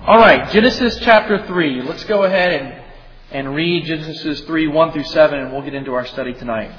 All right, Genesis chapter 3. Let's go ahead and read Genesis 3, 1 through 7, and we'll get into our study tonight.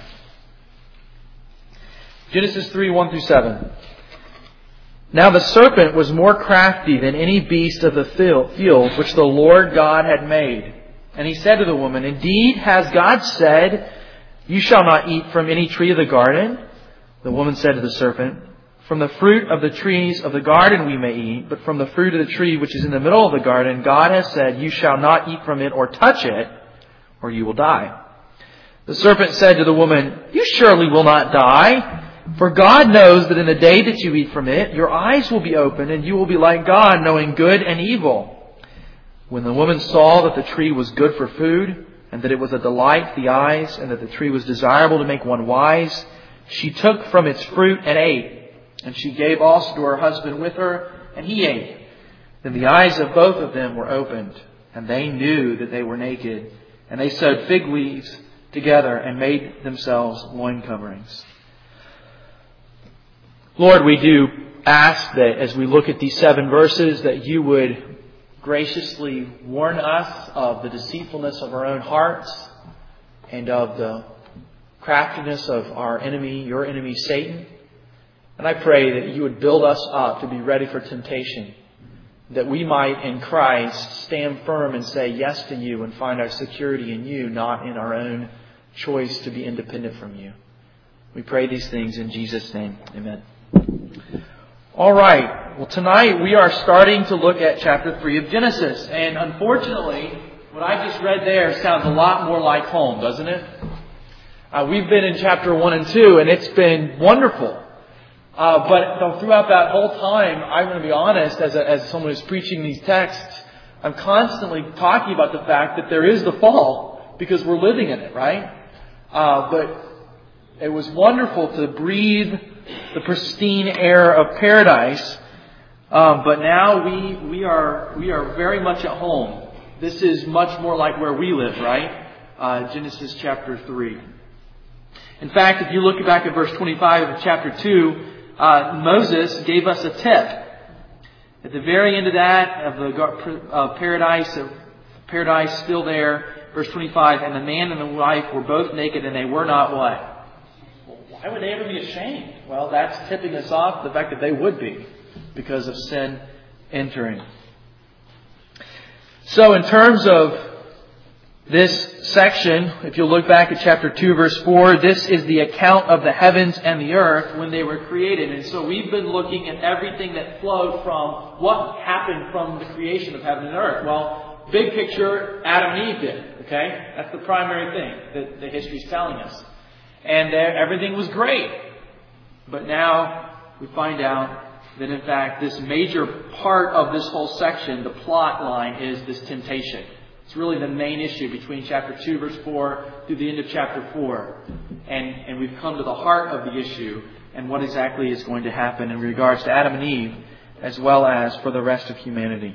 Genesis 3, 1 through 7. Now the serpent was more crafty than any beast of the field which the Lord God had made. And he said to the woman, Indeed, has God said, You shall not eat from any tree of the garden? The woman said to the serpent, From the fruit of the trees of the garden we may eat, but from the fruit of the tree which is in the middle of the garden, God has said, You shall not eat from it or touch it, or you will die. The serpent said to the woman, You surely will not die. For God knows that in the day that you eat from it, your eyes will be opened, and you will be like God, knowing good and evil. When the woman saw that the tree was good for food, and that it was a delight to the eyes, and that the tree was desirable to make one wise, she took from its fruit and ate. And she gave also to her husband with her, and he ate. Then the eyes of both of them were opened, and they knew that they were naked. And they sewed fig leaves together and made themselves loin coverings. Lord, we do ask that as we look at these 7 verses, that you would graciously warn us of the deceitfulness of our own hearts and of the craftiness of our enemy, your enemy, Satan. And I pray that you would build us up to be ready for temptation, that we might in Christ stand firm and say yes to you and find our security in you, not in our own choice to be independent from you. We pray these things in Jesus' name. Amen. All right. Well, tonight we are starting to look at chapter 3 of Genesis. And unfortunately, what I just read there sounds a lot more like home, doesn't it? We've been in chapter 1 and 2, and it's been wonderful. But throughout that whole time, I'm going to be honest, as someone who's preaching these texts, I'm constantly talking about the fact that there is the fall because we're living in it, right? But it was wonderful to breathe the pristine air of paradise. But now we are very much at home. This is much more like where we live, right? Genesis chapter 3. In fact, if you look back at verse 25 of chapter 2, Moses gave us a tip. At the very end of that, of the paradise still there, verse 25, and the man and the wife were both naked and they were not what? Why would they ever be ashamed? Well, that's tipping us off the fact that they would be because of sin entering. So in terms of this section, if you look back at chapter 2, verse 4, this is the account of the heavens and the earth when they were created. And so we've been looking at everything that flowed from what happened from the creation of heaven and earth. Well, big picture, Adam and Eve did. Okay? That's the primary thing that the history is telling us. And everything was great. But now we find out that in fact this major part of this whole section, the plot line, is this temptation. It's really the main issue between chapter 2, verse 4 through the end of chapter 4. And we've come to the heart of the issue and what exactly is going to happen in regards to Adam and Eve as well as for the rest of humanity.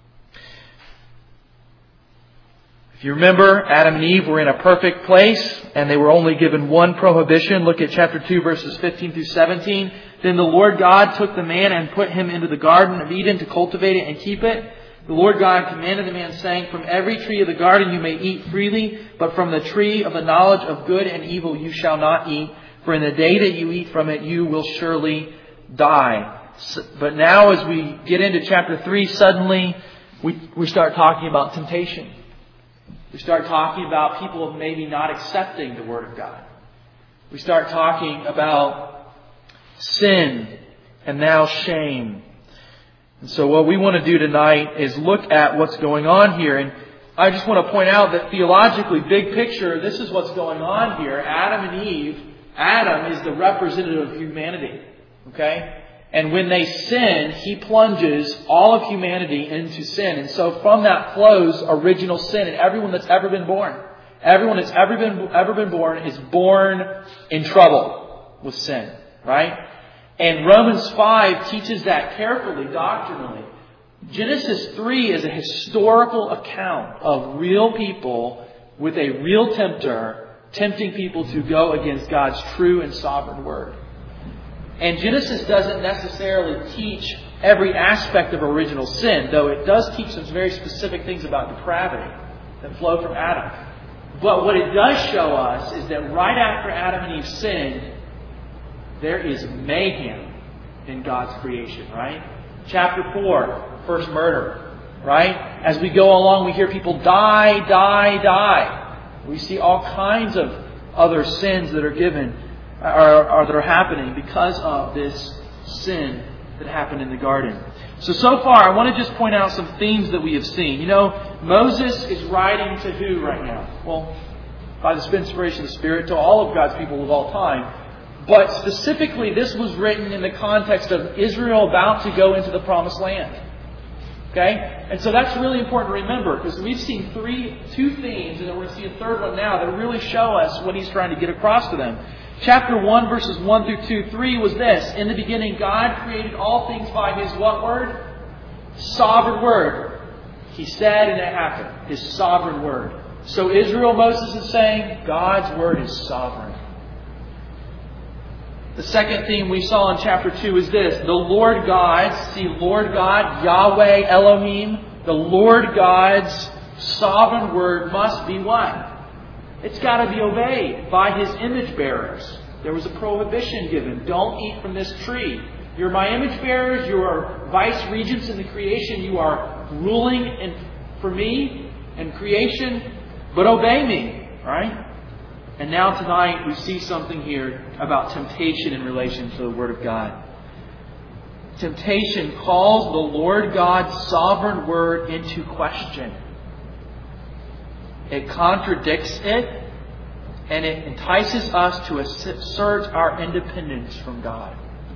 If you remember, Adam and Eve were in a perfect place and they were only given one prohibition. Look at chapter 2, verses 15 through 17. Then the Lord God took the man and put him into the garden of Eden to cultivate it and keep it. The Lord God commanded the man, saying, From every tree of the garden you may eat freely, but from the tree of the knowledge of good and evil you shall not eat, for in the day that you eat from it you will surely die. But now as we get into chapter 3, suddenly we start talking about temptation. We start talking about people maybe not accepting the Word of God. We start talking about sin and now shame. And so what we want to do tonight is look at what's going on here. And I just want to point out that theologically, big picture, this is what's going on here. Adam and Eve, Adam is the representative of humanity. Okay? And when they sin, he plunges all of humanity into sin. And so from that flows original sin. And everyone that's ever been born, everyone that's ever been born is born in trouble with sin. Right? And Romans 5 teaches that carefully, doctrinally. Genesis 3 is a historical account of real people with a real tempter tempting people to go against God's true and sovereign word. And Genesis doesn't necessarily teach every aspect of original sin, though it does teach some very specific things about depravity that flow from Adam. But what it does show us is that right after Adam and Eve sinned, there is mayhem in God's creation, right? Chapter 4, first murder, right? As we go along, we hear people die. We see all kinds of other sins that are given, or that are happening because of this sin that happened in the garden. So far, I want to just point out some themes that we have seen. You know, Moses is writing to who right now? Well, by the inspiration of the Spirit, to all of God's people of all time. But specifically, this was written in the context of Israel about to go into the Promised Land. Okay? And so that's really important to remember, because we've seen two themes, and then we're going to see a third one now, that really show us what He's trying to get across to them. Chapter 1, verses 1 through 2, 3 was this. In the beginning, God created all things by His what word? Sovereign word. He said and it happened. His sovereign word. So Israel, Moses is saying, God's word is sovereign. The second theme we saw in chapter 2 is this. The Lord God, see Lord God, Yahweh, Elohim, the Lord God's sovereign word must be what? It's got to be obeyed by His image bearers. There was a prohibition given. Don't eat from this tree. You're my image bearers. You are vice regents in the creation. You are ruling for me and creation. But obey me. Right? And now tonight we see something here about temptation in relation to the Word of God. Temptation calls the Lord God's sovereign word into question. It contradicts it, and it entices us to assert our independence from God.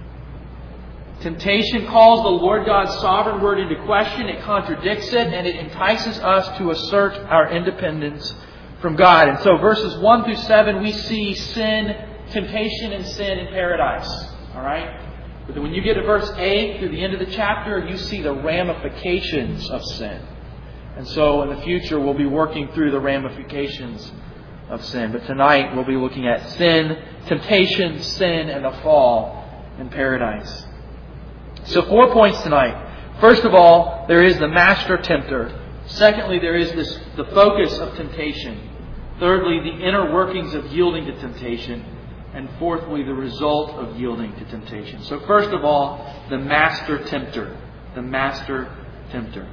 Temptation calls the Lord God's sovereign word into question, it contradicts it, and it entices us to assert our independence from God. And so verses 1 through 7, we see sin, temptation and sin in paradise. Alright? But then when you get to verse 8 through the end of the chapter, you see the ramifications of sin. And so in the future, we'll be working through the ramifications of sin. But tonight, we'll be looking at sin, temptation, sin, and the fall in paradise. So 4 points tonight. First of all, there is the master tempter. Secondly, there is the focus of temptation. Thirdly, the inner workings of yielding to temptation. And fourthly, the result of yielding to temptation. So first of all, the master tempter. The master tempter.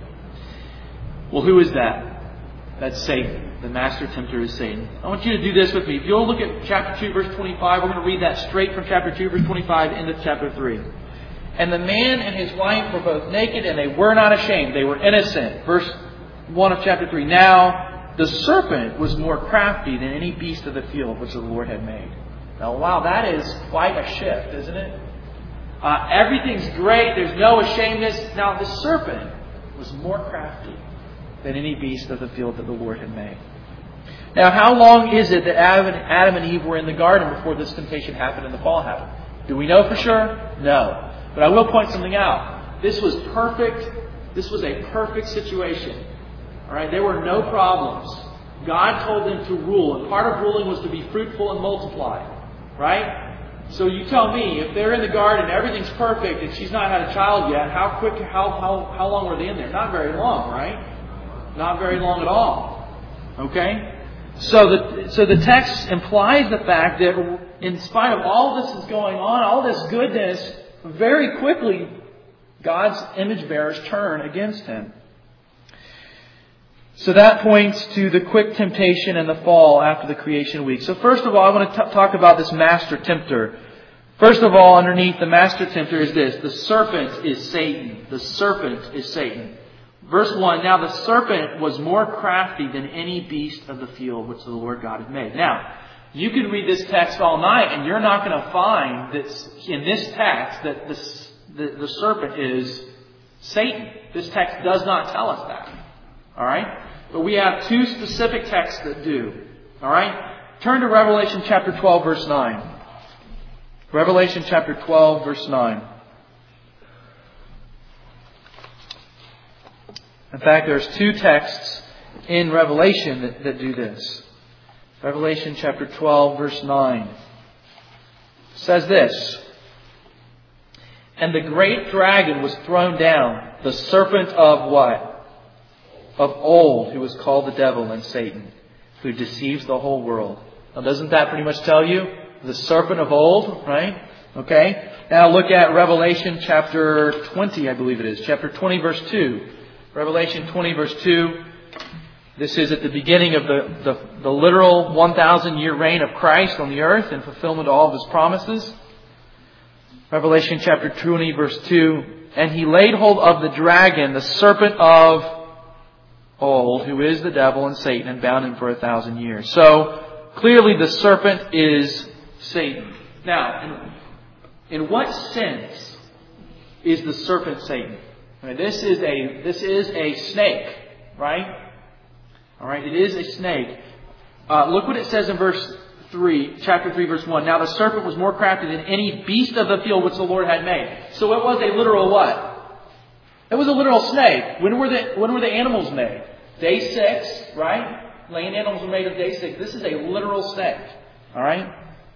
Well, who is that? That's Satan. The master tempter is Satan. I want you to do this with me. If you'll look at chapter 2, verse 25, we're going to read that straight from chapter 2, verse 25 into chapter 3. And the man and his wife were both naked, and they were not ashamed. They were innocent. Verse 1 of chapter 3. Now, the serpent was more crafty than any beast of the field which the Lord had made. Now, wow, that is quite a shift, isn't it? Everything's great. There's no ashamedness. Now, the serpent was more crafty than any beast of the field that the Lord had made. Now, how long is it that Adam and Eve were in the garden before this temptation happened and the fall happened? Do we know for sure? No. But I will point something out. This was perfect. This was a perfect situation. All right, there were no problems. God told them to rule, and part of ruling was to be fruitful and multiply. Right? So you tell me, if they're in the garden, everything's perfect, and she's not had a child yet, how long were they in there? Not very long, right? Not very long at all. Okay? So the text implies the fact that in spite of all this is going on, all this goodness, very quickly God's image bearers turn against Him. So that points to the quick temptation and the fall after the creation week. So first of all, I want to talk about this master tempter. First of all, underneath the master tempter is this. The serpent is Satan. The serpent is Satan. Verse 1, now the serpent was more crafty than any beast of the field which the Lord God had made. Now, you can read this text all night and you're not going to find that in this text that the serpent is Satan. This text does not tell us that. Alright? But we have two specific texts that do. Alright? Turn to Revelation chapter 12, verse 9. Revelation chapter 12, verse 9. In fact, there's two texts in Revelation that do this. Revelation chapter 12, verse 9 says this. And the great dragon was thrown down, the serpent of what? Of old, who was called the devil and Satan, who deceives the whole world. Now, doesn't that pretty much tell you? The serpent of old, right? Okay. Now look at Revelation chapter 20, I believe it is. Chapter 20, verse 2. Revelation 20, verse 2. This is at the beginning of the literal 1,000-year reign of Christ on the earth in fulfillment of all of His promises. Revelation chapter 20, verse 2. And he laid hold of the dragon, the serpent of old, who is the devil and Satan, and bound him for 1,000 years. So, clearly the serpent is Satan. Now, in what sense is the serpent Satan? Right, this is a snake, right? All right, it is a snake. Look what it says in verse 3, chapter 3, verse 1. Now the serpent was more crafty than any beast of the field which the Lord had made. So it was a literal what? It was a literal snake. When were the animals made? Day 6, right? Land animals were made of day 6. This is a literal snake. All right?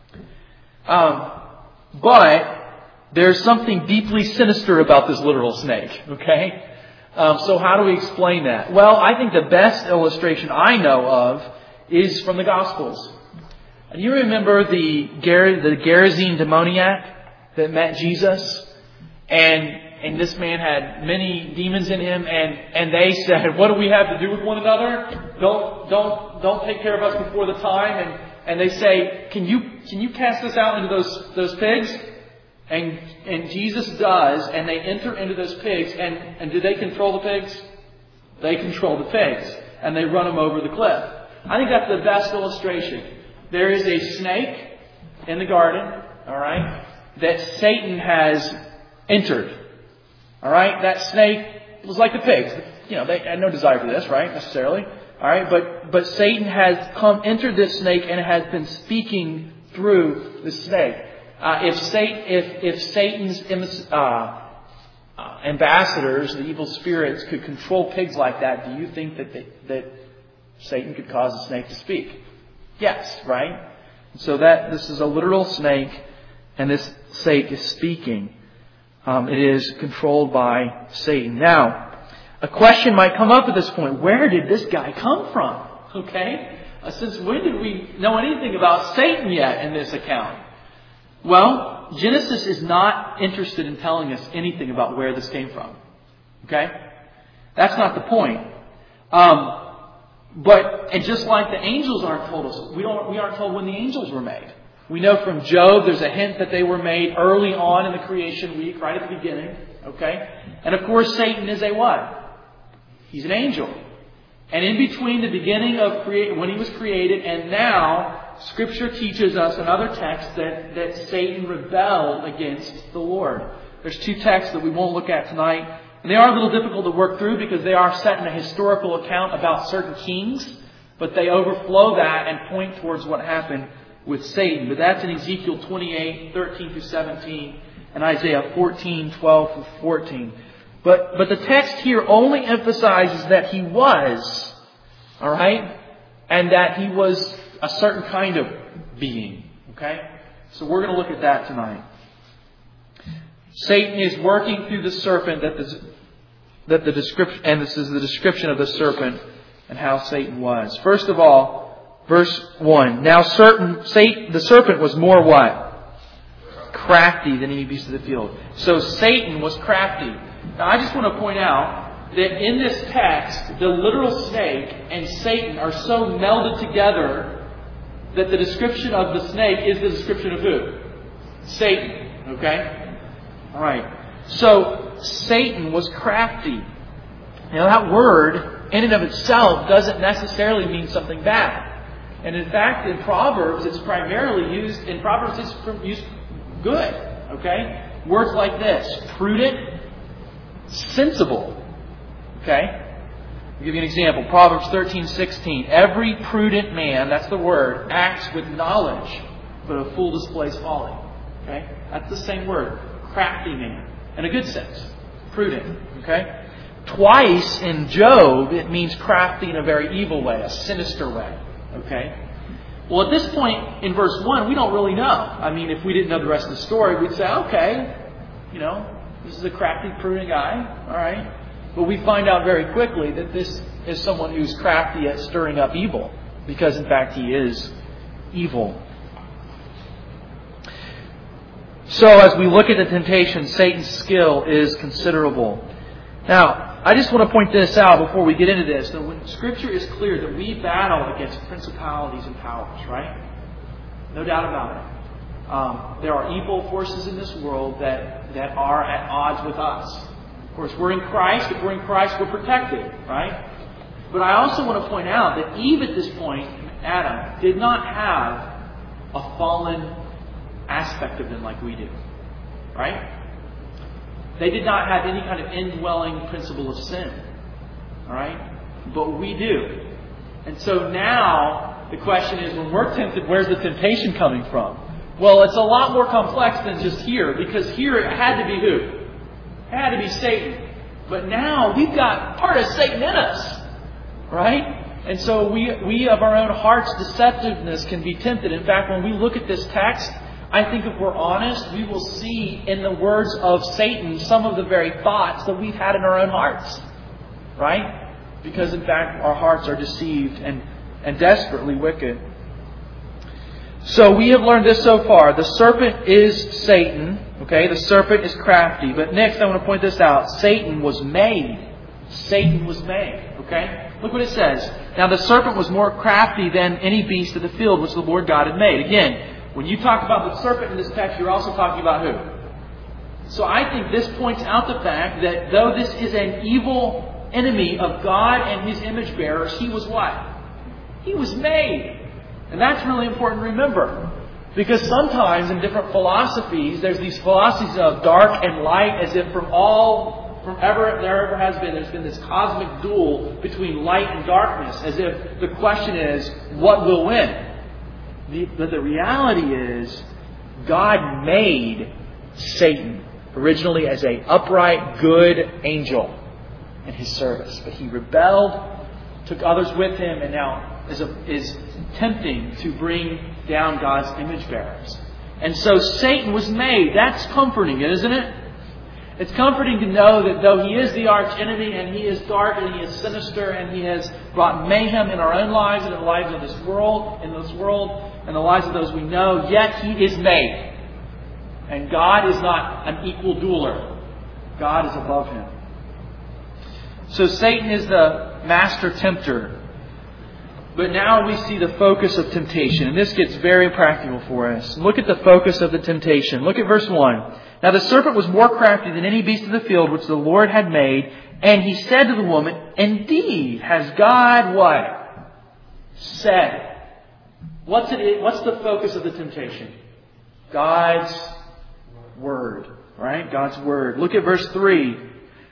But there's something deeply sinister about this literal snake. Okay? So how do we explain that? Well, I think the best illustration I know of is from the Gospels. And you remember the Gerasene demoniac that met Jesus? And this man had many demons in him, and they said, "What do we have to do with one another? Don't take care of us before the time." And they say, "Can you cast us out into those pigs?" And Jesus does, and they enter into those pigs, and do they control the pigs? They control the pigs, and they run them over the cliff. I think that's the best illustration. There is a snake in the garden, all right, that Satan has entered. All right, that snake was like the pigs. You know, they had no desire for this, right, necessarily. All right, but Satan has entered this snake and has been speaking through the snake. If Satan's ambassadors, the evil spirits, could control pigs like that, do you think that Satan could cause a snake to speak? Yes, right? So this is a literal snake, and this snake is speaking. It is controlled by Satan. Now, a question might come up at this point. Where did this guy come from? Okay? Since when did we know anything about Satan yet in this account? Well, Genesis is not interested in telling us anything about where this came from. Okay? That's not the point. And just like the angels aren't told us, we aren't told when the angels were made. We know from Job there's a hint that they were made early on in the creation week, right at the beginning. Okay? And of course Satan is a what? He's an angel. And in between the beginning of when he was created and now, Scripture teaches us in other texts that Satan rebelled against the Lord. There's 2 texts that we won't look at tonight. And they are a little difficult to work through because they are set in a historical account about certain kings. But they overflow that and point towards what happened with Satan. But that's in Ezekiel 28, 13 through 17, and Isaiah 14, 12 through 14. But the text here only emphasizes that he was, all right, and that he was a certain kind of being. Okay? So we're going to look at that tonight. Satan is working through the serpent that the description, and this is the description of the serpent and how Satan was. First of all, verse 1. Now the serpent was more what? Crafty than any beast of the field. So Satan was crafty. Now I just want to point out that in this text, the literal snake and Satan are so melded together that the description of the snake is the description of who? Satan. Okay? Alright. So Satan was crafty. Now that word, in and of itself, doesn't necessarily mean something bad. And in fact, in Proverbs, it's primarily used, in Proverbs it's used good. Okay? Words like this: prudent, sensible. Okay? I'll give you an example. Proverbs 13:16. Every prudent man, that's the word, acts with knowledge, but a fool displays folly. Okay? That's the same word. Crafty man. In a good sense. Prudent. Okay? Twice in Job, it means crafty in a very evil way, a sinister way. Okay? Well, at this point in verse 1, we don't really know. I mean, if we didn't know the rest of the story, we'd say, okay, This is a crafty, prudent guy. All right. But we find out very quickly that this is someone who's crafty at stirring up evil. Because, in fact, he is evil. So, as we look at the temptation, Satan's skill is considerable. Now, I just want to point this out before we get into this. That when Scripture is clear that we battle against principalities and powers, right? No doubt about it. There are evil forces in this world that are at odds with us. Of course, we're in Christ. If we're in Christ, we're protected, right? But I also want to point out that Eve at this point, Adam, did not have a fallen aspect of them like we do. Right? They did not have any kind of indwelling principle of sin. Alright? But we do. And so now, the question is, when we're tempted, where's the temptation coming from? Well, it's a lot more complex than just here, because here it had to be who? It had to be Satan. But now, we've got part of Satan in us. Right? And so we of our own heart's deceptiveness can be tempted. In fact, when we look at this text, I think if we're honest, we will see in the words of Satan some of the very thoughts that we've had in our own hearts. Right? Because in fact, our hearts are deceived and desperately wicked. So we have learned this so far. The serpent is Satan. Okay? The serpent is crafty. But next I want to point this out. Satan was made. Satan was made. Okay? Look what it says. Now the serpent was more crafty than any beast of the field which the Lord God had made. Again, when you talk about the serpent in this text, you're also talking about who? So I think this points out the fact that though this is an evil enemy of God and His image bearers, he was what? He was made. And that's really important to remember. Because sometimes in different philosophies, there's these philosophies of dark and light, as if from ever has been, there's been this cosmic duel between light and darkness, as if the question is, what will win? But the reality is, God made Satan originally as an upright, good angel in His service. But he rebelled, took others with him, and now is attempting to bring down God's image bearers. And so Satan was made. That's comforting, isn't it? It's comforting to know that though he is the arch enemy and he is dark and he is sinister and he has brought mayhem in our own lives and in the lives of this world, and the lives of those we know, yet he is made. And God is not an equal dueler. God is above him. So Satan is the master tempter. But now we see the focus of temptation. And this gets very practical for us. Look at the focus of the temptation. Look at verse 1. Now the serpent was more crafty than any beast of the field which the Lord had made. And he said to the woman, indeed, has God what? Said. What's the focus of the temptation? God's Word. Right? God's Word. Look at verse 3.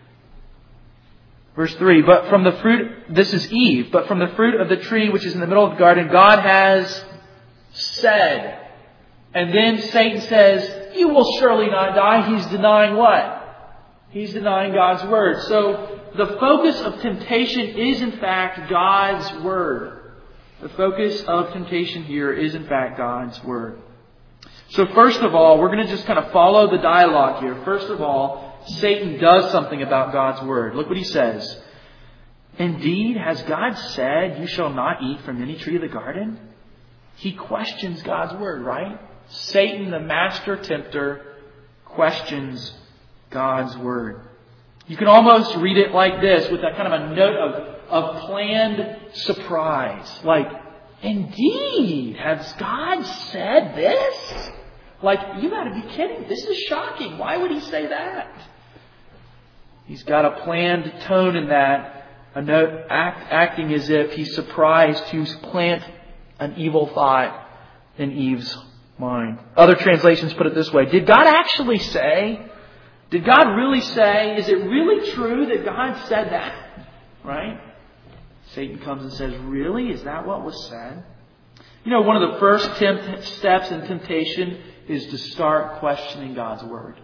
Verse 3, but from the fruit, this is Eve, but from the fruit of the tree which is in the middle of the garden, God has said. And then Satan says, you will surely not die. He's denying what? He's denying God's Word. So the focus of temptation is in fact God's Word. The focus of temptation here is in fact God's Word. So first of all, we're going to just kind of follow the dialogue here. First of all, Satan does something about God's Word. Look what he says. Indeed, has God said, you shall not eat from any tree of the garden? He questions God's Word, right? Satan, the master tempter, questions God's Word. You can almost read it like this, with that kind of a note of planned surprise. Like, indeed, has God said this? Like, you got to be kidding. This is shocking. Why would he say that? He's got a planned tone in that, a note acting as if he's surprised to plant an evil thought in Eve's mind. Other translations put it this way. Did God actually say? Did God really say? Is it really true that God said that? Right? Satan comes and says, really? Is that what was said? You know, one of the first steps in temptation is to start questioning God's Word.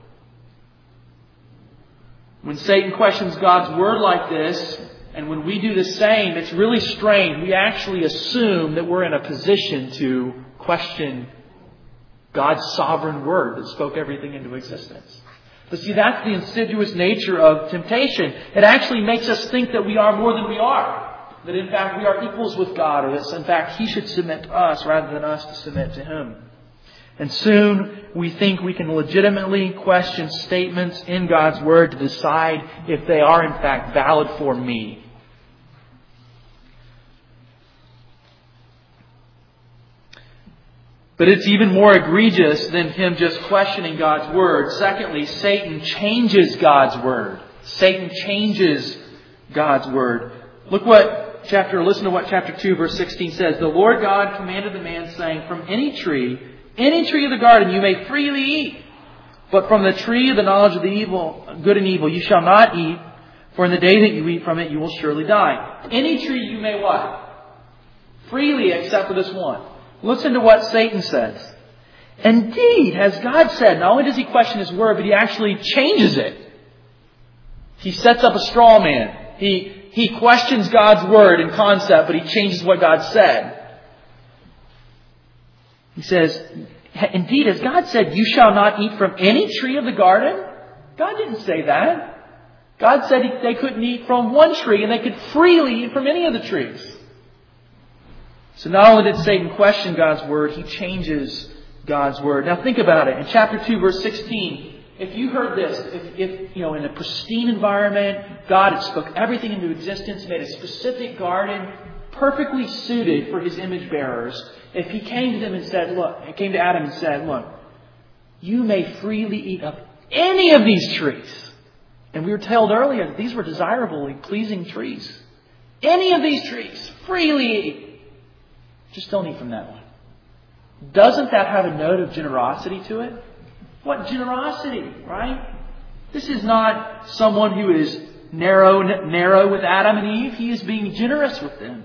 When Satan questions God's Word like this, and when we do the same, it's really strange. We actually assume that we're in a position to question God's sovereign Word that spoke everything into existence. But see, that's the insidious nature of temptation. It actually makes us think that we are more than we are. That in fact we are equals with God, or that in fact He should submit to us rather than us to submit to Him. And soon we think we can legitimately question statements in God's Word to decide if they are in fact valid for me. But it's even more egregious than him just questioning God's Word. Secondly, Satan changes God's Word. Satan changes God's Word. Listen to what chapter 2 verse 16 says. The Lord God commanded the man, saying, from any tree of the garden you may freely eat. But from the tree of the knowledge of the evil, good and evil, you shall not eat. For in the day that you eat from it, you will surely die. Any tree you may what? Freely, except for this one. Listen to what Satan says. Indeed, has God said, not only does he question His Word, but he actually changes it. He sets up a straw man. He questions God's Word in concept, but he changes what God said. He says, indeed, has God said, you shall not eat from any tree of the garden? God didn't say that. God said they couldn't eat from one tree, and they could freely eat from any of the trees. So not only did Satan question God's Word, he changes God's Word. Now think about it. In chapter 2, verse 16, if you heard this, if in a pristine environment, God had spoke everything into existence, made a specific garden perfectly suited for His image bearers. If He came to them and said, came to Adam and said, look, you may freely eat of any of these trees. And we were told earlier that these were desirable and pleasing trees. Any of these trees, freely eat. Just don't eat from that one. Doesn't that have a note of generosity to it? What generosity, right? This is not someone who is narrow with Adam and Eve. He is being generous with them.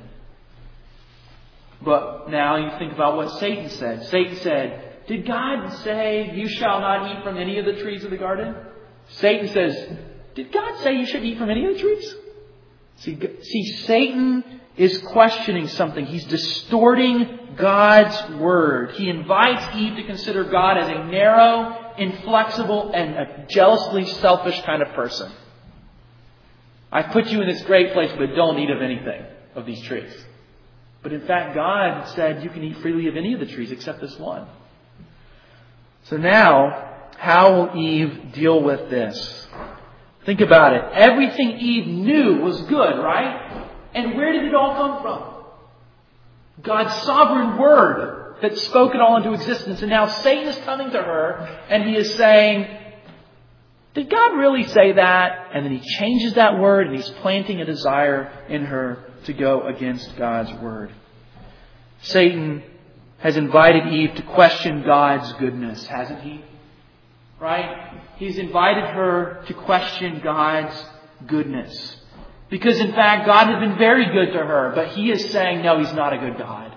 But now you think about what Satan said. Satan said, did God say you shall not eat from any of the trees of the garden? Satan says, did God say you should eat from any of the trees? See, Satan is questioning something. He's distorting God's Word. He invites Eve to consider God as a narrow, inflexible, and a jealously selfish kind of person. I've put you in this great place, but don't eat of anything of these trees. But in fact, God said you can eat freely of any of the trees except this one. So now, how will Eve deal with this? Think about it. Everything Eve knew was good, right? And where did it all come from? God's sovereign Word that spoke it all into existence. And now Satan is coming to her and he is saying, did God really say that? And then he changes that word and he's planting a desire in her to go against God's Word. Satan has invited Eve to question God's goodness, hasn't he? Right? He's invited her to question God's goodness. Because in fact, God had been very good to her, but He is saying, no, He's not a good God.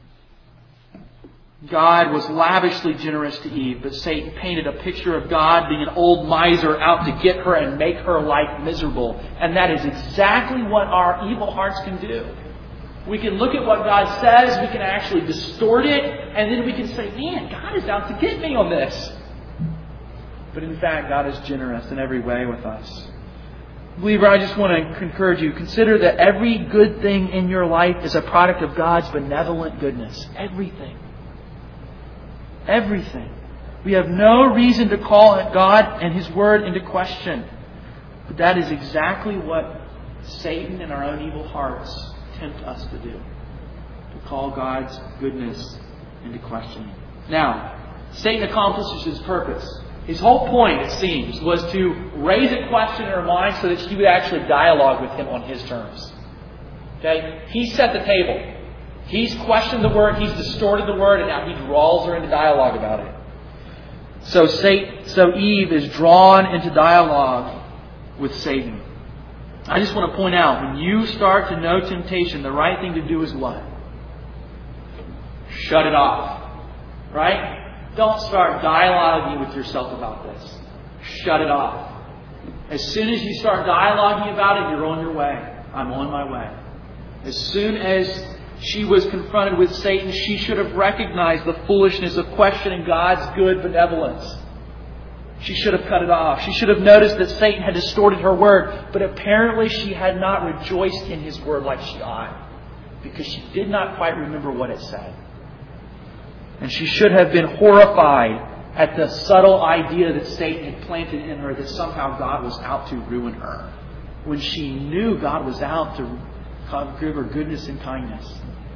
God was lavishly generous to Eve, but Satan painted a picture of God being an old miser out to get her and make her life miserable. And that is exactly what our evil hearts can do. We can look at what God says, we can actually distort it, and then we can say, man, God is out to get me on this. But in fact, God is generous in every way with us. Believer, I just want to encourage you. Consider that every good thing in your life is a product of God's benevolent goodness. Everything. Everything. We have no reason to call God and His Word into question. But that is exactly what Satan and our own evil hearts tempt us to do. To call God's goodness into question. Now, Satan accomplishes his purpose. His whole point, it seems, was to raise a question in her mind so that she would actually dialogue with him on his terms. Okay? He set the table. He's questioned the Word, he's distorted the Word, and now he draws her into dialogue about it. So Eve is drawn into dialogue with Satan. I just want to point out, when you start to know temptation, the right thing to do is what? Shut it off. Right? Don't start dialoguing with yourself about this. Shut it off. As soon as you start dialoguing about it, you're on your way. I'm on my way. As soon as she was confronted with Satan, she should have recognized the foolishness of questioning God's good benevolence. She should have cut it off. She should have noticed that Satan had distorted her word. But apparently she had not rejoiced in his word like she ought, because she did not quite remember what it said. And she should have been horrified at the subtle idea that Satan had planted in her that somehow God was out to ruin her, when she knew God was out to give her goodness and kindness.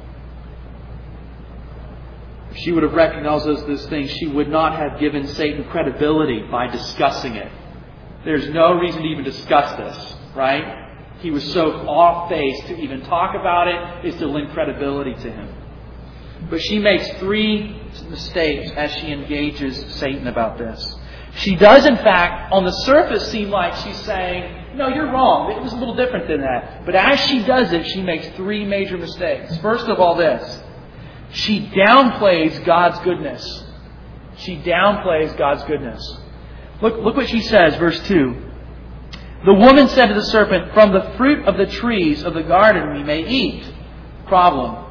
If she would have recognized those things, she would not have given Satan credibility by discussing it. There's no reason to even discuss this, right? He was so off base to even talk about it is to lend credibility to him. But she makes 3 mistakes as she engages Satan about this. She does, in fact, on the surface seem like she's saying, no, you're wrong. It was a little different than that. But as she does it, she makes 3 major mistakes. First of all, this. She downplays God's goodness. She downplays God's goodness. Look what she says, verse 2. The woman said to the serpent, from the fruit of the trees of the garden we may eat. Problem.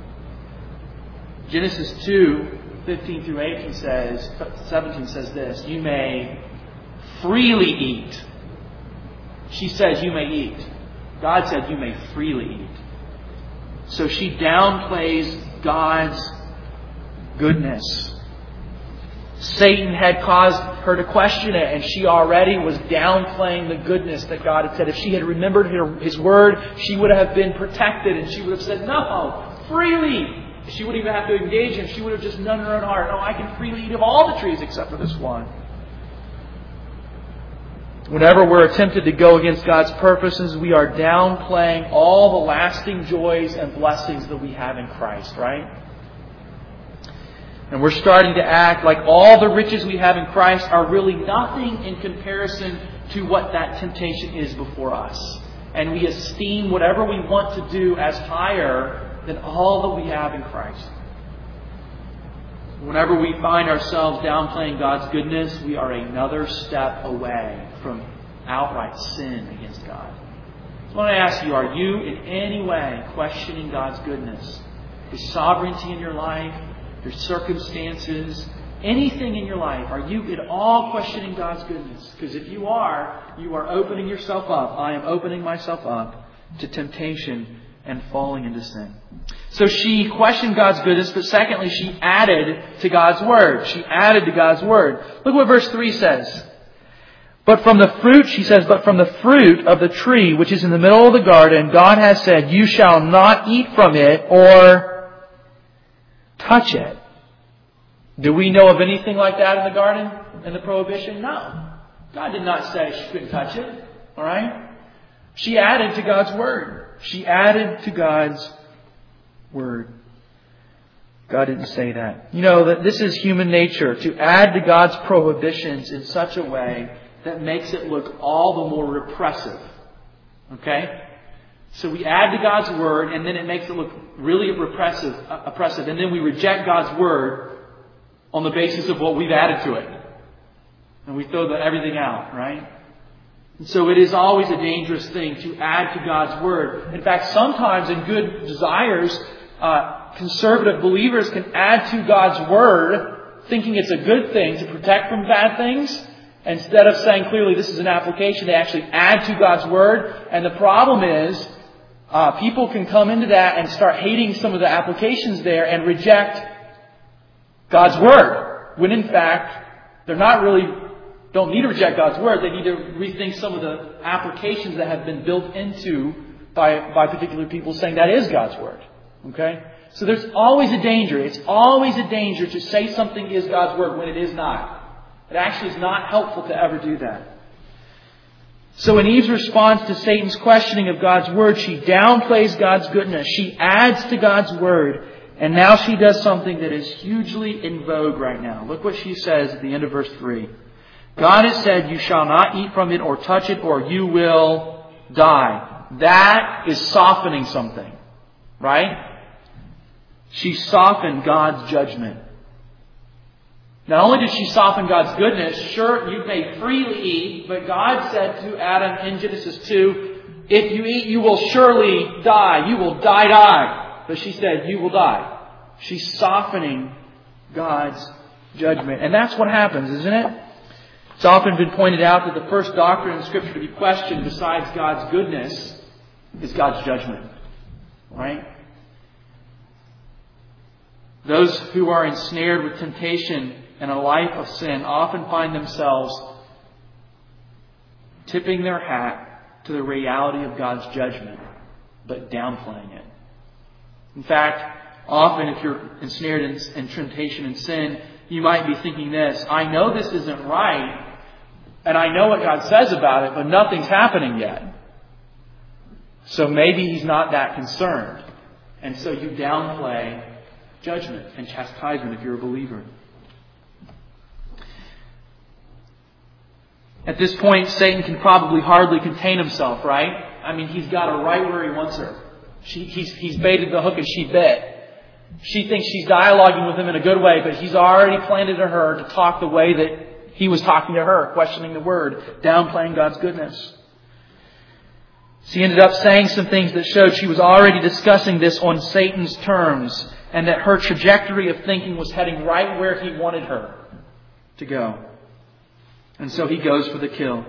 Genesis 2:15 through 17 says this, you may freely eat. She says you may eat. God said you may freely eat. So she downplays God's goodness. Satan had caused her to question it, and she already was downplaying the goodness that God had said. If she had remembered His word, she would have been protected, and she would have said, no, freely. She wouldn't even have to engage him. She would have just known in her own heart, no, I can freely eat of all the trees except for this one. Whenever we're tempted to go against God's purposes, we are downplaying all the lasting joys and blessings that we have in Christ, right? And we're starting to act like all the riches we have in Christ are really nothing in comparison to what that temptation is before us. And we esteem whatever we want to do as higher than all that we have in Christ. Whenever we find ourselves downplaying God's goodness, we are another step away from outright sin against God. So I want to ask you, are you in any way questioning God's goodness? His sovereignty in your life, your circumstances, anything in your life? Are you at all questioning God's goodness? Because if you are opening yourself up. I am opening myself up to temptation and falling into sin. So she questioned God's goodness, but secondly, she added to God's word. She added to God's word. Look what verse 3 says. But from the fruit, she says, but from the fruit of the tree which is in the middle of the garden, God has said, you shall not eat from it or touch it. Do we know of anything like that in the garden, in the prohibition? No. God did not say she couldn't touch it. All right? She added to God's word. She added to God's word. God didn't say that. You know that this is human nature, to add to God's prohibitions in such a way that makes it look all the more repressive. Okay? So we add to God's word, and then it makes it look really oppressive, and then we reject God's word on the basis of what we've added to it. And we throw everything out, right? And so it is always a dangerous thing to add to God's word. In fact, sometimes in good desires, conservative believers can add to God's word, thinking it's a good thing to protect from bad things. Instead of saying clearly this is an application, they actually add to God's word. And the problem is, people can come into that and start hating some of the applications there and reject God's word. When in fact, they're not really, don't need to reject God's word. They need to rethink some of the applications that have been built into by particular people saying that is God's word. Okay? So there's always a danger. It's always a danger to say something is God's word when it is not. It actually is not helpful to ever do that. So in Eve's response to Satan's questioning of God's word, she downplays God's goodness. She adds to God's word. And now she does something that is hugely in vogue right now. Look what she says at the end of verse 3. God has said, you shall not eat from it or touch it or you will die. That is softening something. Right? She softened God's judgment. Not only did she soften God's goodness, sure, you may freely eat, but God said to Adam in Genesis 2, if you eat, you will surely die. You will die. But she said, you will die. She's softening God's judgment. And that's what happens, isn't it? It's often been pointed out that the first doctrine in Scripture to be questioned besides God's goodness is God's judgment. Right? Those who are ensnared with temptation and a life of sin often find themselves tipping their hat to the reality of God's judgment, but downplaying it. In fact, often if you're ensnared in temptation and sin, you might be thinking this: I know this isn't right, and I know what God says about it, but nothing's happening yet. So maybe He's not that concerned. And so you downplay judgment and chastisement if you're a believer. At this point, Satan can probably hardly contain himself, right? I mean, he's got her right where he wants her. He's baited the hook and she bit. She thinks she's dialoguing with him in a good way, but he's already planted to her to talk the way that he was talking to her, questioning the Word, downplaying God's goodness. She ended up saying some things that showed she was already discussing this on Satan's terms, and that her trajectory of thinking was heading right where he wanted her to go. And so he goes for the kill.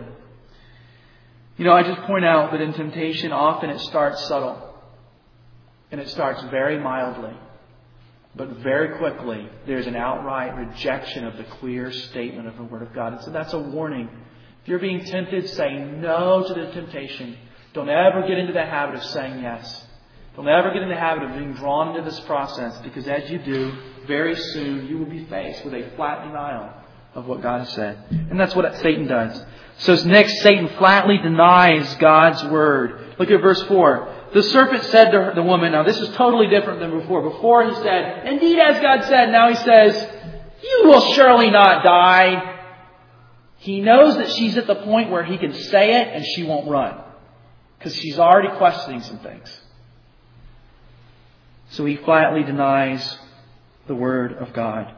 I just point out that in temptation, often it starts subtle. And it starts very mildly. But very quickly, there's an outright rejection of the clear statement of the Word of God. And so that's a warning. If you're being tempted, say no to the temptation. Don't ever get into the habit of saying yes. Don't ever get in the habit of being drawn into this process, because as you do, very soon you will be faced with a flat denial of what God has said. And that's what Satan does. So next, Satan flatly denies God's Word. Look at verse 4. The serpent said to the woman, now this is totally different than before. Before he said, indeed as God said. Now he says, you will surely not die. He knows that she's at the point where he can say it and she won't run, because she's already questioning some things. So he flatly denies the Word of God.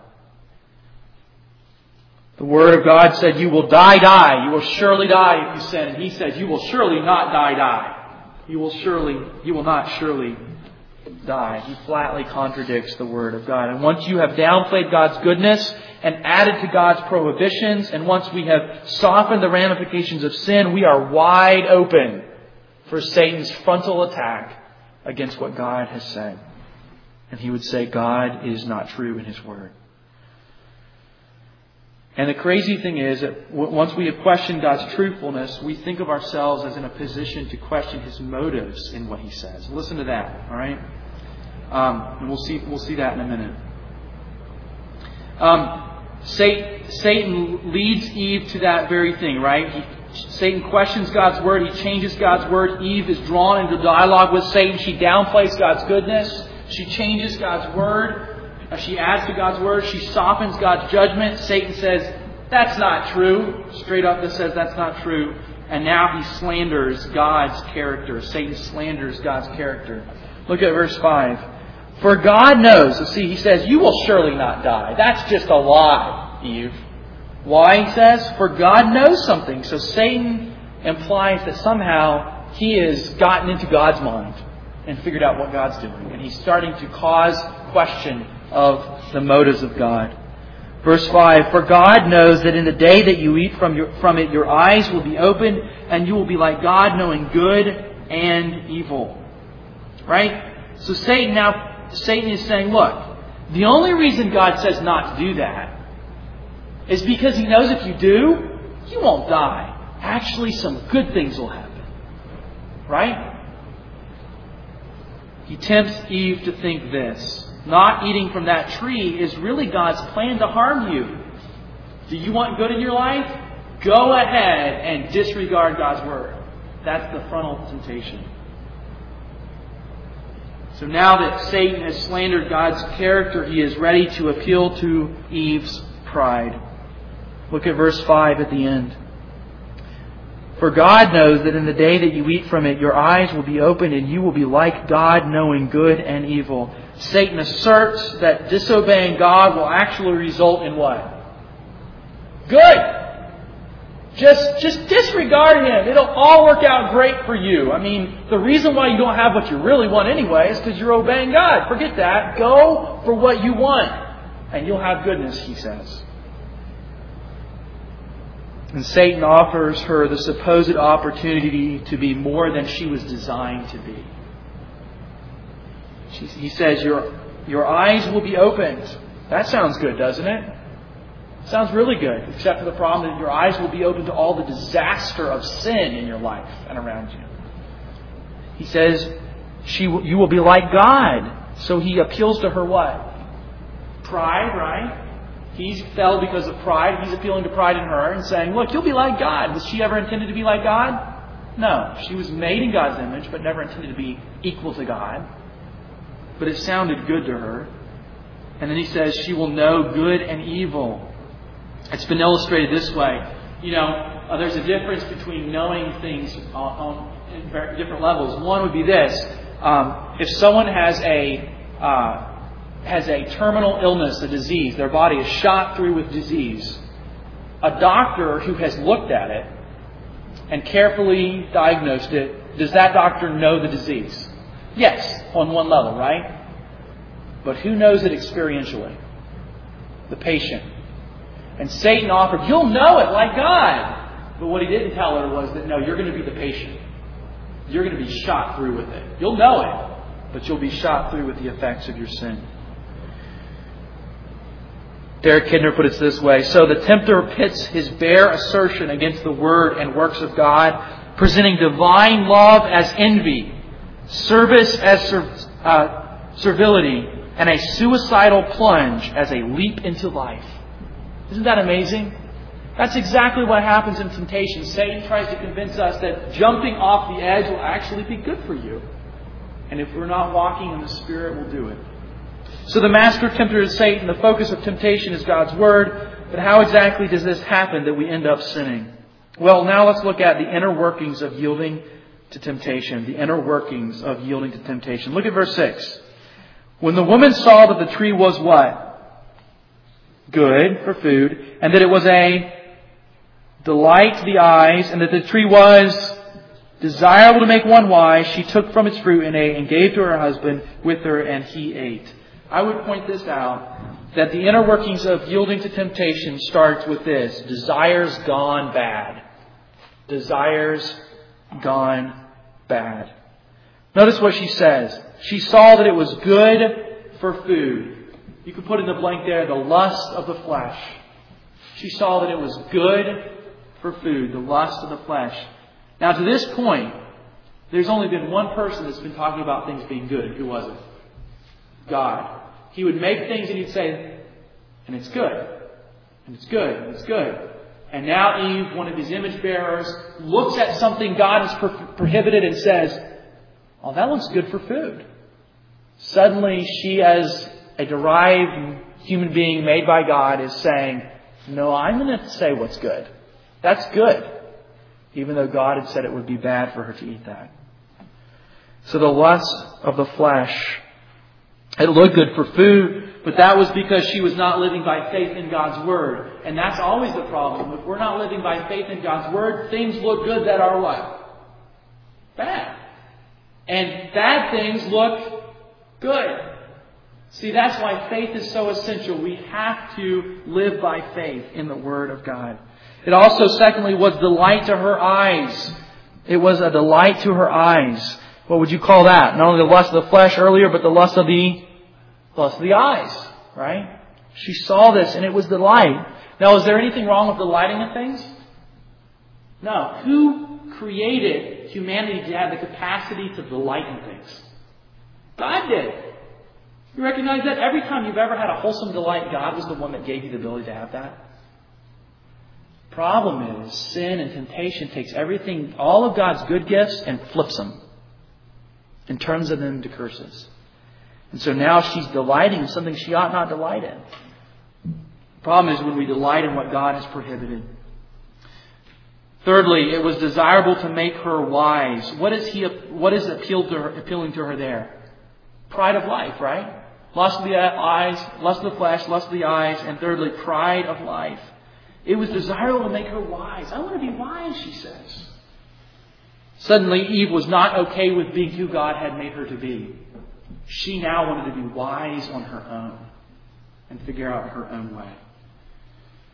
The Word of God said, you will die. You will surely die if you sin. And he said, you will surely not die. You will not surely die. He flatly contradicts the Word of God. And once you have downplayed God's goodness and added to God's prohibitions, and once we have softened the ramifications of sin, we are wide open for Satan's frontal attack against what God has said. And he would say God is not true in His Word. And the crazy thing is that once we have questioned God's truthfulness, we think of ourselves as in a position to question His motives in what He says. Listen to that, all right? And we'll see that in a minute. Satan leads Eve to that very thing, right? Satan questions God's Word. He changes God's Word. Eve is drawn into dialogue with Satan. She downplays God's goodness. She changes God's Word. She adds to God's Word. She softens God's judgment. Satan says, that's not true. Straight up, this says that's not true. And now he slanders God's character. Satan slanders God's character. Look at verse 5. For God knows. So see, he says, you will surely not die. That's just a lie, Eve. Why, he says? For God knows something. So Satan implies that somehow he has gotten into God's mind and figured out what God's doing. And he's starting to cause question of the motives of God. Verse 5, for God knows that in the day that you eat from it, your eyes will be opened, and you will be like God, knowing good and evil. Right? So Satan is saying, look, the only reason God says not to do that is because He knows if you do, you won't die. Actually, some good things will happen. Right? He tempts Eve to think this. Not eating from that tree is really God's plan to harm you. Do you want good in your life? Go ahead and disregard God's Word. That's the frontal temptation. So now that Satan has slandered God's character, he is ready to appeal to Eve's pride. Look at verse 5 at the end. For God knows that in the day that you eat from it, your eyes will be opened and you will be like God, knowing good and evil. Satan asserts that disobeying God will actually result in what? Good! Just disregard Him. It'll all work out great for you. I mean, the reason why you don't have what you really want anyway is because you're obeying God. Forget that. Go for what you want and you'll have goodness, he says. And Satan offers her the supposed opportunity to be more than she was designed to be. He says, your eyes will be opened. That sounds good, doesn't it? Sounds really good, except for the problem that your eyes will be open to all the disaster of sin in your life and around you. He says, you will be like God. So he appeals to her what? Pride, right? He fell because of pride. He's appealing to pride in her and saying, look, you'll be like God. Was she ever intended to be like God? No. She was made in God's image, but never intended to be equal to God. But it sounded good to her. And then he says, she will know good and evil. It's been illustrated this way. There's a difference between knowing things on different levels. One would be this. If someone has a terminal illness, a disease, their body is shot through with disease, a doctor who has looked at it and carefully diagnosed it, does that doctor know the disease? Yes, on one level, right? But who knows it experientially? The patient. And Satan offered, you'll know it like God. But what he didn't tell her was that, no, you're going to be the patient. You're going to be shot through with it. You'll know it, but you'll be shot through with the effects of your sin. Derek Kidner put it this way. So the tempter pits his bare assertion against the word and works of God, presenting divine love as envy, service as servility, and a suicidal plunge as a leap into life. Isn't that amazing? That's exactly what happens in temptation. Satan tries to convince us that jumping off the edge will actually be good for you. And if we're not walking in the Spirit, we'll do it. So the master tempter is Satan. The focus of temptation is God's Word. But how exactly does this happen that we end up sinning? Well, now let's look at the inner workings of yielding to temptation. The inner workings of yielding to temptation. Look at verse 6. When the woman saw that the tree was what? Good for food, and that it was a delight to the eyes, and that the tree was desirable to make one wise, she took from its fruit and ate, and gave to her husband with her, and he ate. I would point this out, that the inner workings of yielding to temptation starts with this: desires gone bad. Desires gone bad. Notice what she says. She saw that it was good for food. You could put in the blank there, the lust of the flesh. She saw that it was good for food, the lust of the flesh. Now to this point, there's only been one person that's been talking about things being good. Who was it? God. He would make things and he'd say, and it's good. And it's good. And it's good. And now Eve, one of his image bearers, looks at something God has prohibited and says, oh, that looks good for food. Suddenly she, as a derived human being made by God, is saying, no, I'm going to say what's good. That's good. Even though God had said it would be bad for her to eat that. So the lust of the flesh, it looked good for food, but that was because she was not living by faith in God's Word. And that's always the problem. If we're not living by faith in God's Word, things look good that are what? Bad. And bad things look good. See, that's why faith is so essential. We have to live by faith in the Word of God. It also, secondly, was delight to her eyes. It was a delight to her eyes. What would you call that? Not only the lust of the flesh earlier, but the lust of the eyes. Right? She saw this and it was delight. Now, is there anything wrong with delighting in things? No. Who created humanity to have the capacity to delight in things? God did. You recognize that? Every time you've ever had a wholesome delight, God was the one that gave you the ability to have that. Problem is, sin and temptation takes everything, all of God's good gifts, and flips them and turns them into curses. And so now she's delighting in something she ought not delight in. The problem is when we delight in what God has prohibited. Thirdly, it was desirable to make her wise. What is appealing to her there? Pride of life, right? Lust of the eyes, lust of the flesh, lust of the eyes, and thirdly, pride of life. It was desirable to make her wise. I want to be wise, she says. Suddenly, Eve was not okay with being who God had made her to be. She now wanted to be wise on her own and figure out her own way.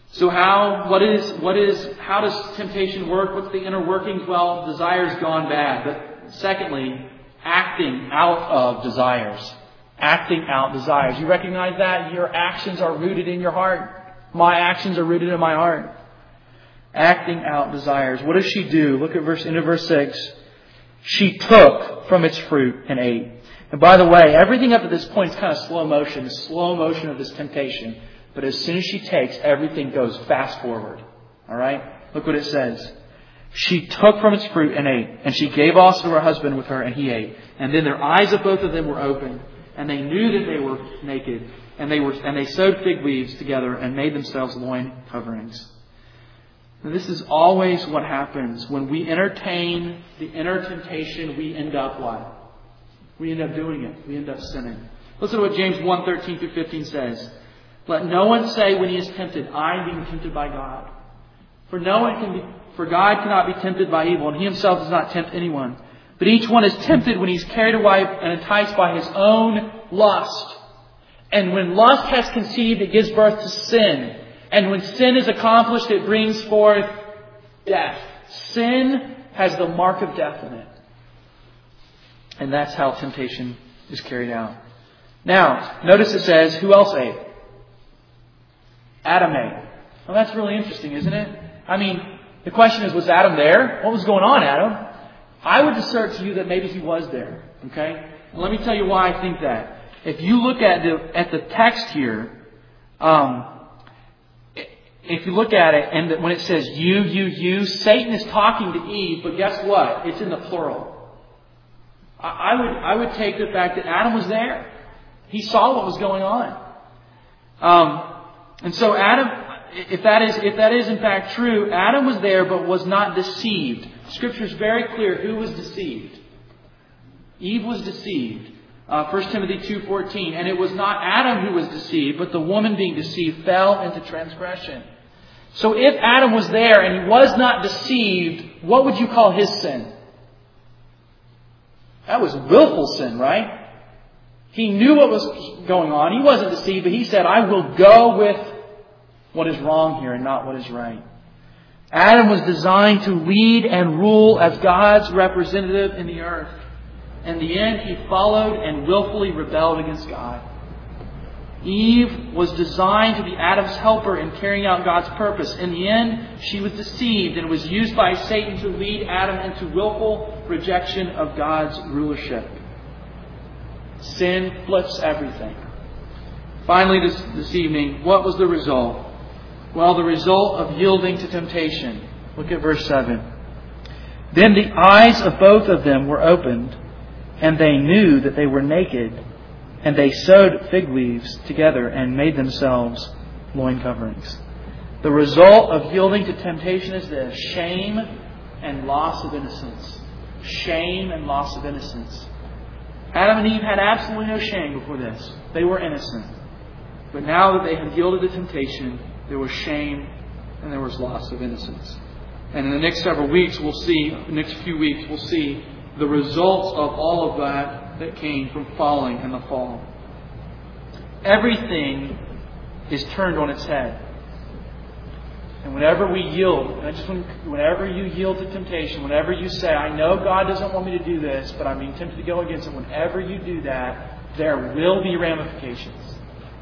So how does temptation work? What's the inner workings? Well, desire's gone bad. But secondly, acting out of desires. Acting out desires. You recognize that? Your actions are rooted in your heart. My actions are rooted in my heart. Acting out desires. What does she do? Look at verse 6. She took from its fruit and ate. And by the way, everything up to this point is kind of slow motion. The slow motion of this temptation. But as soon as she takes, everything goes fast forward. Alright? Look what it says. She took from its fruit and ate. And she gave also to her husband with her, and he ate. And then their eyes of both of them were opened. And they knew that they were naked. And they sewed fig leaves together and made themselves loin coverings. Now, this is always what happens. When we entertain the inner temptation, we end up what? We end up doing it. We end up sinning. Listen to what James 1:13-15 says. Let no one say when he is tempted, I am being tempted by God. For God cannot be tempted by evil, and he himself does not tempt anyone. But each one is tempted when he is carried away and enticed by his own lust. And when lust has conceived, it gives birth to sin. And when sin is accomplished, it brings forth death. Sin has the mark of death in it. And that's how temptation is carried out. Now, notice it says, who else ate? Adam ate. Well, that's really interesting, isn't it? I mean, the question is, was Adam there? What was going on, Adam? I would assert to you that maybe he was there. Okay? And let me tell you why I think that. If you look at the text here, if you look at it, and when it says you, Satan is talking to Eve, but guess what? It's in the plural. I would take the fact that Adam was there. He saw what was going on. And so Adam, if that is in fact true, Adam was there but was not deceived. Scripture is very clear who was deceived. Eve was deceived. 1 Timothy 2:14. And it was not Adam who was deceived, but the woman being deceived fell into transgression. So if Adam was there and he was not deceived, what would you call his sin? That was willful sin, right? He knew what was going on. He wasn't deceived, but he said, I will go with what is wrong here and not what is right. Adam was designed to lead and rule as God's representative in the earth. In the end, he followed and willfully rebelled against God. Eve was designed to be Adam's helper in carrying out God's purpose. In the end, she was deceived and was used by Satan to lead Adam into willful rejection of God's rulership. Sin flips everything. Finally, this evening, what was the result? Well, the result of yielding to temptation. Look at verse 7. Then the eyes of both of them were opened, and they knew that they were naked, and they sewed fig leaves together and made themselves loin coverings. The result of yielding to temptation is this: shame and loss of innocence. Shame and loss of innocence. Adam and Eve had absolutely no shame before this. They were innocent. But now that they had yielded to temptation, there was shame and there was loss of innocence. And in the next several weeks, we'll see the results of all of that came from falling and the fall. Everything is turned on its head. And whenever we yield, whenever you yield to temptation, whenever you say, I know God doesn't want me to do this, but I'm being tempted to go against it, whenever you do that, there will be ramifications.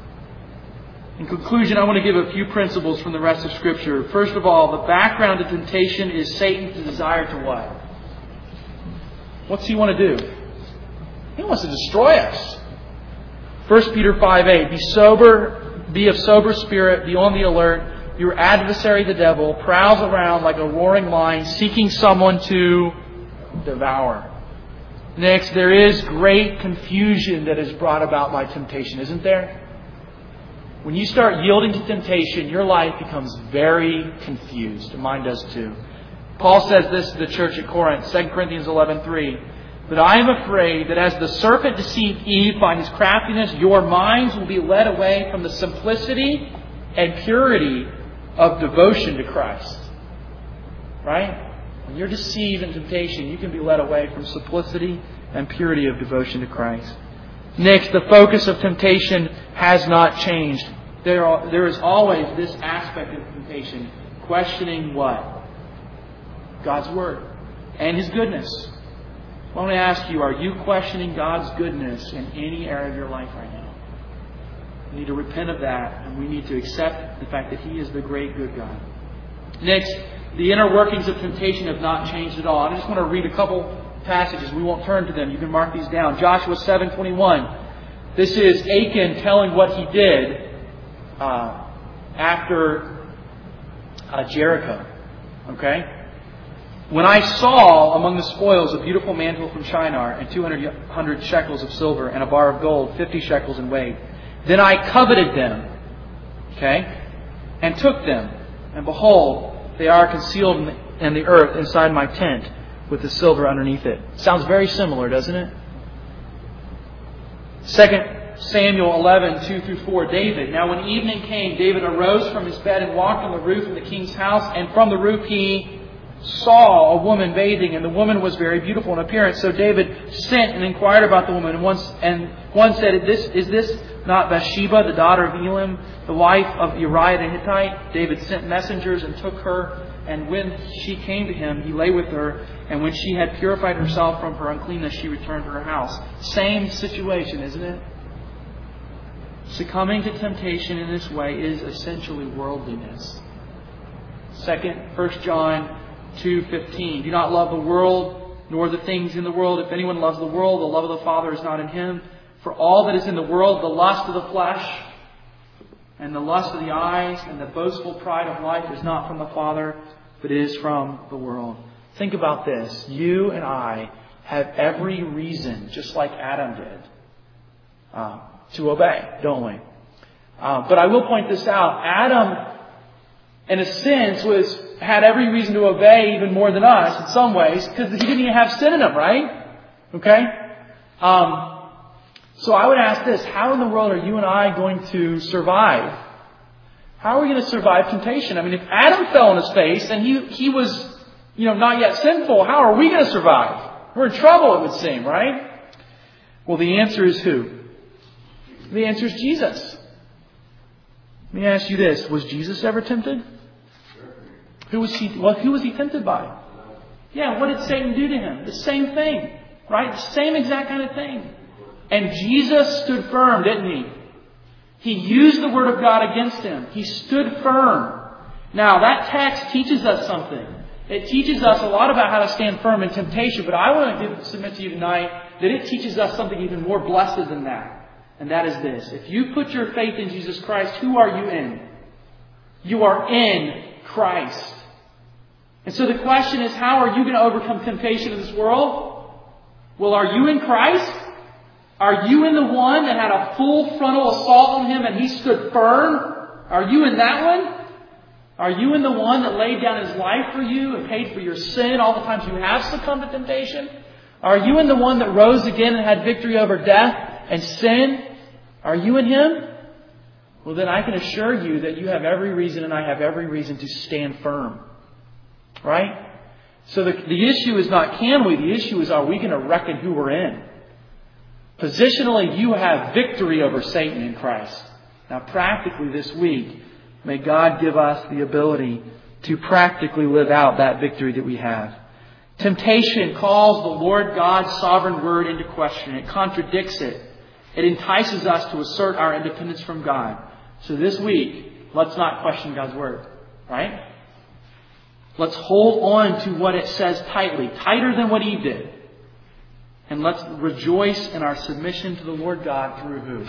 In conclusion, I want to give a few principles from the rest of Scripture. First of all, the background to temptation is Satan's desire to what? What's he want to do? He wants to destroy us. 1 Peter 5:8. Be sober, be of sober spirit, be on the alert. Your adversary, the devil, prowls around like a roaring lion, seeking someone to devour. Next, there is great confusion that is brought about by temptation, isn't there? When you start yielding to temptation, your life becomes very confused. And mine does too. Paul says this to the church at Corinth, 2 Corinthians 11:3. But I am afraid that as the serpent deceived Eve by his craftiness, your minds will be led away from the simplicity and purity of devotion to Christ. Right? When you're deceived in temptation, you can be led away from simplicity and purity of devotion to Christ. Next, the focus of temptation has not changed. there is always this aspect of temptation, questioning what? God's Word and His goodness. I want to ask you, are you questioning God's goodness in any area of your life right now? We need to repent of that, and we need to accept the fact that He is the great good God. Next, the inner workings of temptation have not changed at all. I just want to read a couple passages. We won't turn to them. You can mark these down. Joshua 7:21. This is Achan telling what he did after Jericho. Okay? When I saw among the spoils a beautiful mantle from Shinar and 200 shekels of silver and a bar of gold, 50 shekels in weight, then I coveted them, okay, and took them. And behold, they are concealed in the earth inside my tent with the silver underneath it. Sounds very similar, doesn't it? 2 Samuel 11:2-4, David. Now when evening came, David arose from his bed and walked on the roof of the king's house, and from the roof he saw a woman bathing, and the woman was very beautiful in appearance. So David sent and inquired about the woman, and one said, Is this not Bathsheba, the daughter of Elam, the wife of Uriah the Hittite? David sent messengers and took her, and when she came to him, he lay with her, and when she had purified herself from her uncleanness, she returned to her house. Same situation, isn't it? Succumbing to temptation in this way is essentially worldliness. 1 John 2:15. Do not love the world, nor the things in the world. If anyone loves the world, the love of the Father is not in him. For all that is in the world, the lust of the flesh, and the lust of the eyes, and the boastful pride of life is not from the Father, but is from the world. Think about this. You and I have every reason, just like Adam did, to obey, don't we? But I will point this out. Adam, in a sense, had every reason to obey even more than us in some ways, because he didn't even have sin in him, right? Okay? So I would ask this: how in the world are you and I going to survive? How are we going to survive temptation? I mean, if Adam fell on his face and he was, not yet sinful, how are we going to survive? We're in trouble, it would seem, right? Well, the answer is who? The answer is Jesus. Let me ask you this: was Jesus ever tempted? Who was he tempted by? Yeah, what did Satan do to him? The same thing, right? The same exact kind of thing. And Jesus stood firm, didn't he? He used the Word of God against him. He stood firm. Now, that text teaches us something. It teaches us a lot about how to stand firm in temptation, but I want to submit to you tonight that it teaches us something even more blessed than that. And that is this: if you put your faith in Jesus Christ, who are you in? You are in Christ. And so the question is, how are you going to overcome temptation in this world? Well, are you in Christ? Are you in the one that had a full frontal assault on him and he stood firm? Are you in that one? Are you in the one that laid down his life for you and paid for your sin all the times you have succumbed to temptation? Are you in the one that rose again and had victory over death and sin? Are you in him? Well, then I can assure you that you have every reason, and I have every reason, to stand firm. Right? So the issue is not can we, the issue is, are we going to reckon who we're in? Positionally, you have victory over Satan in Christ. Now, practically this week, may God give us the ability to practically live out that victory that we have. Temptation calls the Lord God's sovereign word into question. It contradicts it. It entices us to assert our independence from God. So this week, let's not question God's word. Right? Let's hold on to what it says tightly, tighter than what Eve did. And let's rejoice in our submission to the Lord God through who?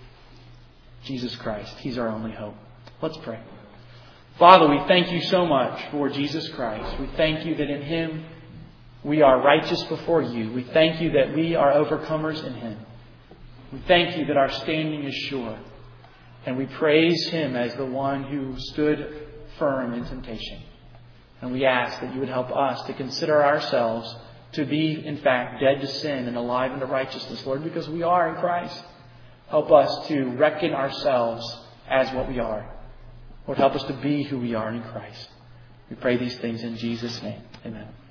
Jesus Christ. He's our only hope. Let's pray. Father, we thank you so much for Jesus Christ. We thank you that in Him we are righteous before you. We thank you that we are overcomers in Him. We thank you that our standing is sure. And we praise Him as the one who stood firm in temptation. And we ask that you would help us to consider ourselves to be, in fact, dead to sin and alive unto righteousness, Lord, because we are in Christ. Help us to reckon ourselves as what we are. Lord, help us to be who we are in Christ. We pray these things in Jesus' name. Amen.